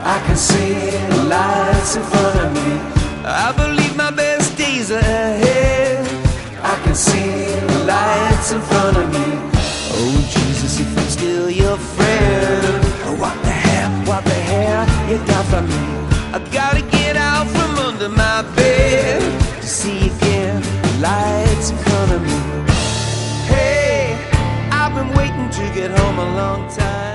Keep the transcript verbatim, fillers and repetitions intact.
I can see the lights in front of me. I believe my best days are ahead. I can see the lights in front of me. Oh Jesus, if I'm still your friend, Oh, what the hair, what the hair you got from me. I gotta get out from under my bed To see again the lights in front of me. Hey, I've been waiting to get home a long time.